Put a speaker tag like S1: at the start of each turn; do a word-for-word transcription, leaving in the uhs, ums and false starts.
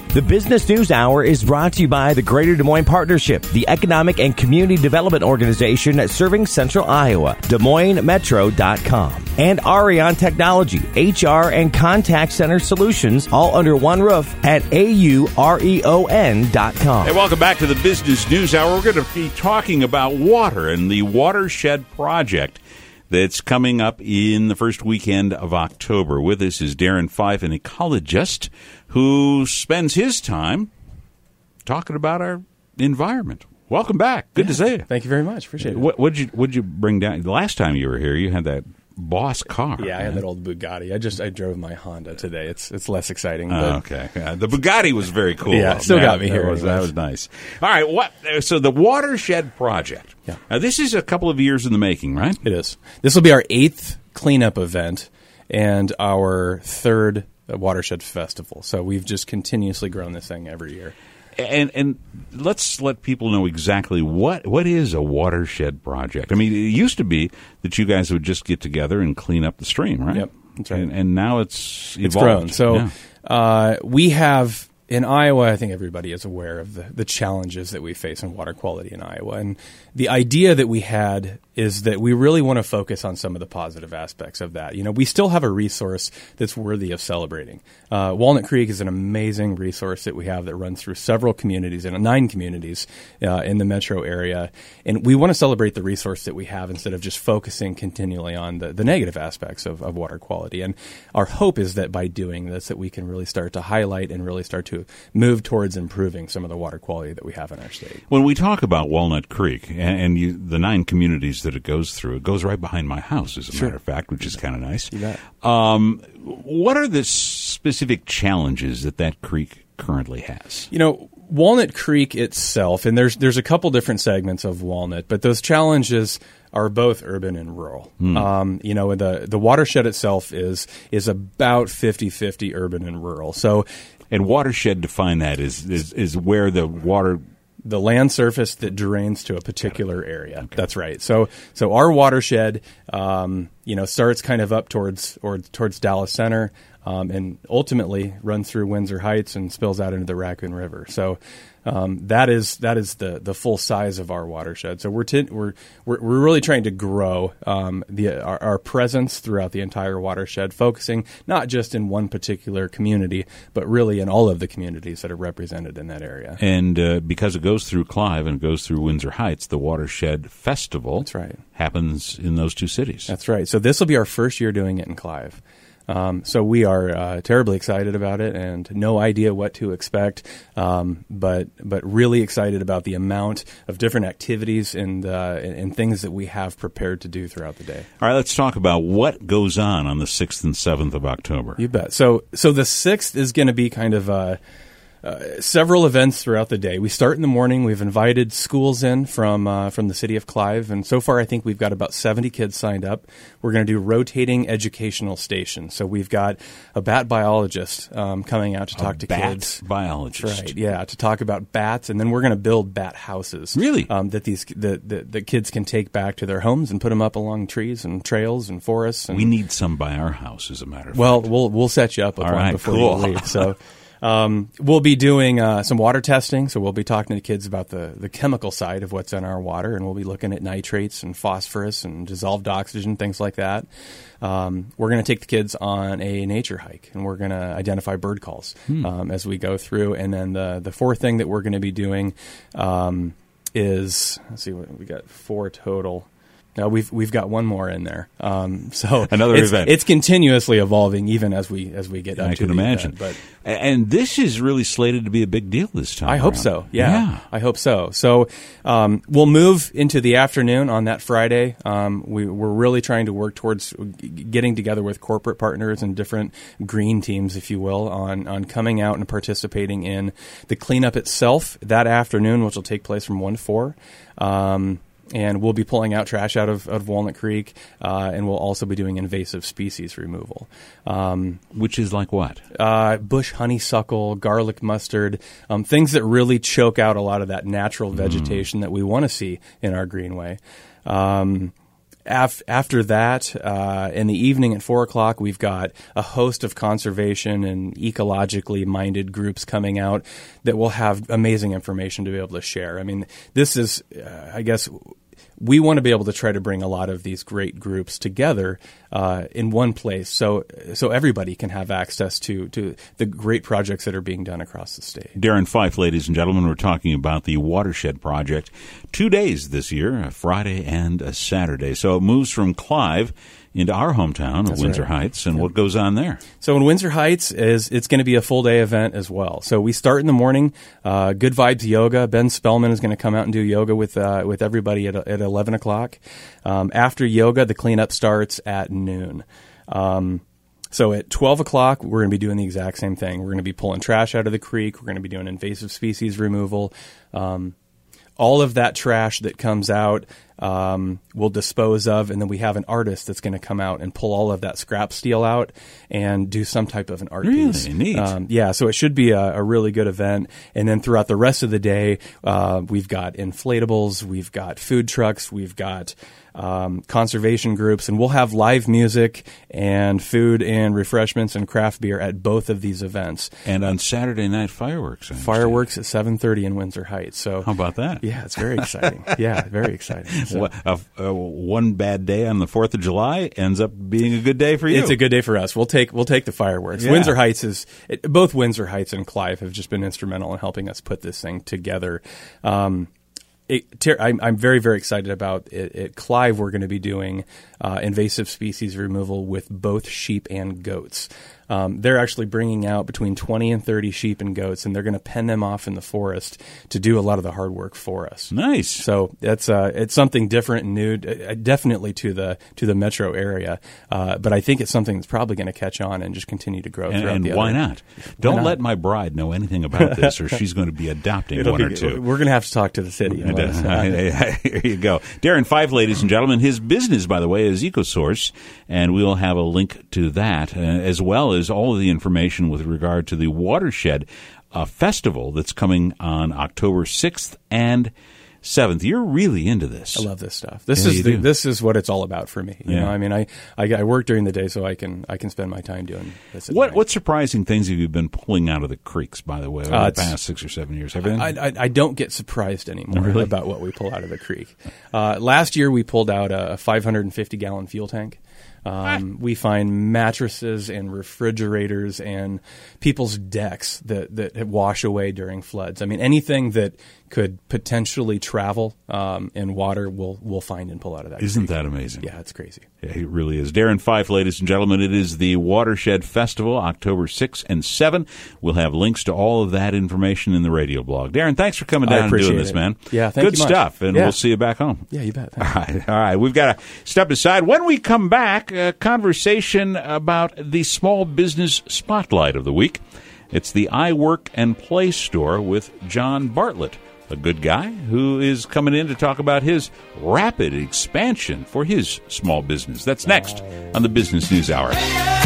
S1: The Business News Hour is brought to you by the Greater Des Moines Partnership, the economic and community development organization serving Central Iowa, Des Moines Metro dot com, and Arion Technology, H R and contact center solutions, all under one roof at A U R E O N dot com.
S2: Hey, welcome back to the Business News Hour. We're going to be talking about water and the Watershed Project that's coming up in the first weekend of October. With us is Darren Fife, an ecologist who spends his time talking about our environment. Welcome back. Good
S3: yeah,
S2: to see you.
S3: Thank you very much. Appreciate it.
S2: What would you what'd you bring down? The last time you were here, you had that Boss car.
S3: Yeah, I
S2: right?
S3: had that old Bugatti. I just I drove my Honda today. It's it's less exciting. But
S2: Oh, okay, yeah, the Bugatti was very cool.
S3: Yeah, it still
S2: that,
S3: got me
S2: that
S3: here.
S2: Was, that was nice. All right, what? So the Watershed Project.
S3: Yeah.
S2: Now this is a couple of years in the making, right?
S3: It is. This will be our eighth cleanup event and our third Watershed Festival. So we've just continuously grown this thing every year.
S2: And and let's let people know exactly what what is a watershed project. I mean, it used to be that you guys would just get together and clean up the stream, right?
S3: Yep, that's right.
S2: And, and now it's evolved.
S3: It's grown. So
S2: yeah.
S3: uh, we have in Iowa, I think everybody is aware of the, the challenges that we face in water quality in Iowa. And the idea that we had is that we really want to focus on some of the positive aspects of that. You know, we still have a resource that's worthy of celebrating. Uh, Walnut Creek is an amazing resource that we have that runs through several communities, and nine communities uh, in the metro area. And we want to celebrate the resource that we have instead of just focusing continually on the, the negative aspects of, of water quality. And our hope is that by doing this, that we can really start to highlight and really start to move towards improving some of the water quality that we have in our state.
S2: When we talk about Walnut Creek and, and you, the nine communities that it goes through, it goes right behind my house, as a
S3: Sure.
S2: matter of fact, which is kind of nice.
S3: You bet.
S2: Um, what are the specific challenges that that creek currently has?
S3: You know, Walnut Creek itself, and there's there's a couple different segments of Walnut, but those challenges are both urban and rural.
S2: Mm.
S3: Um, you know, the the watershed itself is is about fifty-fifty urban and rural. So,
S2: and watershed, define that, is, is, is where the water...
S3: the land surface that drains to a particular area. Okay. That's right. So, so our watershed, um, you know, starts kind of up towards or towards Dallas Center, um, and ultimately runs through Windsor Heights and spills out into the Raccoon River. So, um, that is that is the the full size of our watershed. So we're t- we're, we're we're really trying to grow um, the our, our presence throughout the entire watershed, focusing not just in one particular community, but really in all of the communities that are represented in that area.
S2: And uh, because it goes through Clive and it goes through Windsor Heights, the Watershed Festival
S3: That's right.
S2: happens in those two cities.
S3: That's right. So this will be our first year doing it in Clive. Um, so we are uh, terribly excited about it, and no idea what to expect, um, but but really excited about the amount of different activities and, uh, and and things that we have prepared to do throughout the day.
S2: All right, let's talk about what goes on on the sixth and seventh of October.
S3: You bet. So so the sixth is going to be kind of uh, uh, several events throughout the day. We start in the morning. We've invited schools in from uh, from the city of Clive, and so far I think we've got about seventy kids signed up. We're going to do rotating educational stations. So we've got a bat biologist um, coming out to talk
S2: a
S3: to
S2: bat
S3: kids.
S2: biologist.
S3: Right, yeah, to talk about bats, and then we're going to build bat houses.
S2: Really?
S3: Um, that these the, the, the kids can take back to their homes and put them up along trees and trails and forests. And,
S2: We need some by our house, as a matter of
S3: well,
S2: fact.
S3: we'll we'll set you up with
S2: All
S3: one
S2: right,
S3: before
S2: cool.
S3: you leave. So. Um, we'll be doing uh, some water testing, so we'll be talking to kids about the, the chemical side of what's in our water, and we'll be looking at nitrates and phosphorus and dissolved oxygen, things like that. Um, we're going to take the kids on a nature hike, and we're going to identify bird calls
S2: Hmm.
S3: um, as we go through. And then the, the fourth thing that we're going to be doing um, is, let's see, what we got four total. No, we've we've got one more in there. Um, so
S2: Another
S3: it's,
S2: event.
S3: It's continuously evolving, even as we as we get up
S2: I
S3: to
S2: can
S3: the
S2: imagine.
S3: event. But
S2: And this is really slated to be a big deal this time
S3: I hope
S2: around.
S3: so. Yeah,
S2: Yeah.
S3: I hope so. So um, we'll move into the afternoon on that Friday. Um, we, we're really trying to work towards g- getting together with corporate partners and different green teams, if you will, on, on coming out and participating in the cleanup itself that afternoon, which will take place from one to four. Um, And we'll be pulling out trash out of, of Walnut Creek, uh, and we'll also be doing invasive species removal. Um,
S2: Which is like what?
S3: uh, bush honeysuckle, garlic mustard, um, things that really choke out a lot of that natural vegetation that we want to see in our greenway. Um, af- after that, uh, in the evening at four o'clock, we've got a host of conservation and ecologically minded groups coming out that will have amazing information to be able to share. I mean, this is, uh, I guess, we want to be able to try to bring a lot of these great groups together uh, in one place, so so everybody can have access to to the great projects that are being done across the state.
S2: Darren Fife, ladies and gentlemen, we're talking about the Watershed Project. Two days this year, a Friday and a Saturday. So it moves from Clive into our hometown of
S3: That's
S2: Windsor
S3: right.
S2: Heights, and
S3: Yeah.
S2: what goes on there?
S3: So in Windsor Heights, is it's going to be a full-day event as well. So we start in the morning, uh, Good Vibes Yoga. Ben Spellman is going to come out and do yoga with uh, with everybody at, at eleven o'clock. Um, after yoga, the cleanup starts at noon. Um, so at twelve o'clock, we're going to be doing the exact same thing. We're going to be pulling trash out of the creek. We're going to be doing invasive species removal. Um, all of that trash that comes out, um, we'll dispose of, and then we have an artist that's going to come out and pull all of that scrap steel out and do some type of an art
S2: Really
S3: piece.
S2: neat.
S3: Um, yeah, so it should be a, a really good event. And then throughout the rest of the day, uh, we've got inflatables, we've got food trucks, we've got um, conservation groups, and we'll have live music and food and refreshments and craft beer at both of these events.
S2: And on Saturday night, fireworks. I understand.
S3: Fireworks at seven thirty in Windsor Heights. So
S2: How about that?
S3: yeah, it's very exciting. Yeah, very exciting. So-
S2: What, uh, uh, one bad day on the fourth of July ends up being a good day for you.
S3: It's a good day for us. We'll take we'll take the fireworks.
S2: Yeah.
S3: Windsor Heights is it, both Windsor Heights and Clive have just been instrumental in helping us put this thing together. Um, it, ter- I'm, I'm very very excited about it. At Clive, we're going to be doing uh, invasive species removal with both sheep and goats. Um, they're actually bringing out between twenty and thirty sheep and goats, and they're going to pen them off in the forest to do a lot of the hard work for us.
S2: Nice.
S3: So that's uh, it's something different and new, uh, definitely to the to the metro area. Uh, but I think it's something that's probably going to catch on and just continue to grow.
S2: And,
S3: throughout
S2: and
S3: the
S2: why
S3: other.
S2: not? Don't
S3: not?
S2: let my bride know anything about this, or she's going to be adopting
S3: It'll
S2: one
S3: be-
S2: or two.
S3: We're going to have to talk to the city. and let us know.
S2: Here you go. Darren Fife, ladies and gentlemen. His business, by the way, is EcoSource, and we'll have a link to that, uh, as well as all of the information with regard to the Watershed uh, Festival that's coming on October sixth and seventh. You're really into this.
S3: I love this stuff. This
S2: Yeah, you
S3: is the,
S2: do.
S3: this is what it's all about for me. You
S2: Yeah.
S3: know, I mean, I, I I work during the day so I can I can spend my time doing this. At
S2: What
S3: night.
S2: what surprising things have you been pulling out of the creeks, by the way, over
S3: Uh,
S2: the
S3: it's-
S2: past six or seven years? Everything?
S3: I, I, I don't get surprised anymore
S2: Really?
S3: about what we pull out of the creek. Uh, last year, we pulled out a five hundred fifty gallon fuel tank. Um, we find mattresses and refrigerators and people's decks that, that wash away during floods. I mean, anything that could potentially travel um, in water, we'll, we'll find and pull out of that.
S2: Isn't
S3: creek.
S2: that amazing?
S3: Yeah, it's crazy.
S2: Yeah, it really is. Darren Fife, ladies and gentlemen, it is the Watershed Festival, October sixth and seventh. We'll have links to all of that information in the radio blog. Darren, thanks for coming
S3: I
S2: down and doing
S3: appreciate
S2: this,
S3: it.
S2: man.
S3: Yeah, thank
S2: Good
S3: you much.
S2: stuff, and
S3: Yeah.
S2: we'll see you back home.
S3: Yeah, you bet.
S2: All right, all right. We've got to step aside. When we come back, a conversation about the small business spotlight of the week. It's the iWork and Play store with John Bartlett, a good guy who is coming in to talk about his rapid expansion for his small business. That's next on the Business News Hour.